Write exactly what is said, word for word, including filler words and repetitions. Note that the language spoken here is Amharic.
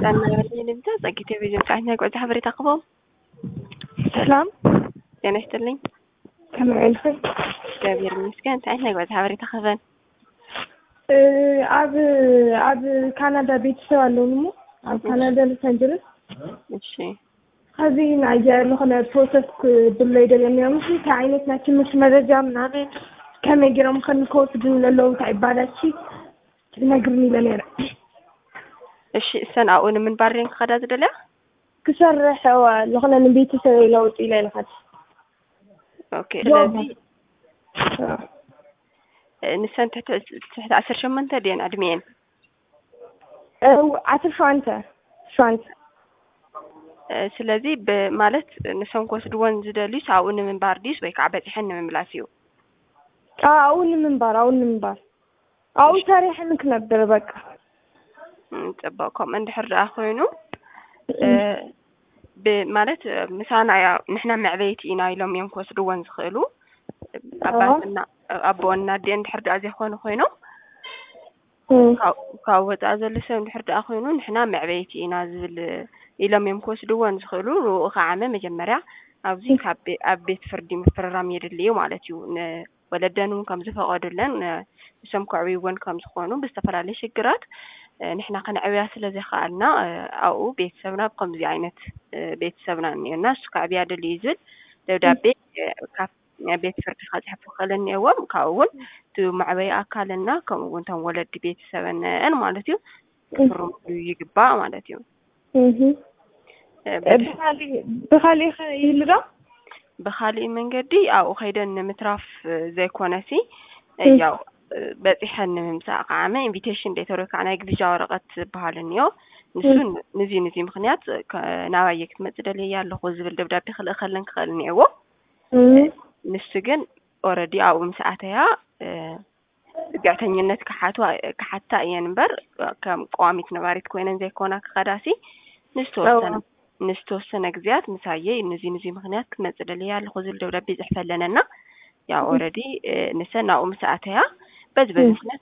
أنا نبدأ زكيتي فيديو كأنها قاعدة حبري تقبل. سلام. يعني استلين. كم عرفت؟ كبير مسكين كأنها قاعدة حبري تقبل. عب عب كندا بيت سوالونمو عب كندا لوس أنجلوس. ماشي. هذه نعجة لخنا بروسس بالليل اللي يومي كعينة لكن مش مرجع من هذا كم يجرم خن كوس دون لو تعب على شيء نقرني لنيرة. إيش السنة أول من بارين خدات دلها؟ كسر حوا لخنا نبيت سوي لو إلى الخد. أوكي. الذي نسان تحت تحت عشر شمن تدين أدمين. عشر شو أنت؟ شو أنت؟ ስለዚህ በማለት ንሰን ኮስድ ወንዝ ደሊስ አሁን ምን ባርዲስ ወይ ከዓበት ይحن ምን ምላሲው አሁን ምን ባር አሁን ምን ባር አሁን ታሪሕንክ ነበር በቃ እንጠባቆም እንድሕር አኾይኑ በማለት ምሳና ያ ንሕና መዕበይቲ ኢና ኢሎም እዮም ኮስድ ወንዝ ኽእሉ አባትና አቦና ደ እንድሕር ዳዚ ኾነ ኾይኑ ካው ወጣ ዘለሰ እንድሕር ዳ ኾይኑ ንሕና መዕበይቲ ኢና ዝብል ኢሎም እዮም ኮስድ ወንዝ ኽእሉ ሩኡ ኸዓመ መጀመርያ ኣብዚ ካብ ኣብ ቤት ፍርዲ ምፍራም የድልዩ ማለት እዩ ወለደኑ ከም ዝፈቀዱለን ንሰም ኩዕብይወን ከም ዝኾኑ ብዝተፈላለየ ሽግራት ንሕና ከንዕብያ ስለዘይኸኣልና ኣብኡ ቤተሰብና ከምዚ ዓይነት ቤተሰብና እኒአና እሱ ከዕብያ ድልዩ ዝብል ደብዳቤ ካብ ቤት ፍርዲ ከፅሕፉ ክእለን እኒአዎም ካብኡ እውን እቲ ማዕበይ ኣካልና ከምኡ እውን እቶም ወለዲ ቤተሰበን ማለት እዩ ክፍርምሉ ይግባእ ማለት እዩ بخالي بخالي يلرا بخالي من قدي أو خيدن متراف زي كونسي ياو بتحن ممساق عامة invitation letter كأنا يجي ورقة بحالنيو نسون نزي نزي مخنيات نوايك تمثلي يا اللي خوز بالدبدة بخل خلنا خلني هو نسجن already أو مساعتها قاعدين الناس كحاتوا كحتى ينبر كم قوامي نبارد كوينن زي كونك خداسي نستوصل نستوصل نجزيات مسايي نزي نزي مخنيات كمثلي اللي خوز الدبدة بيزحف لنا يا already نسنا أو مساعتها بس بس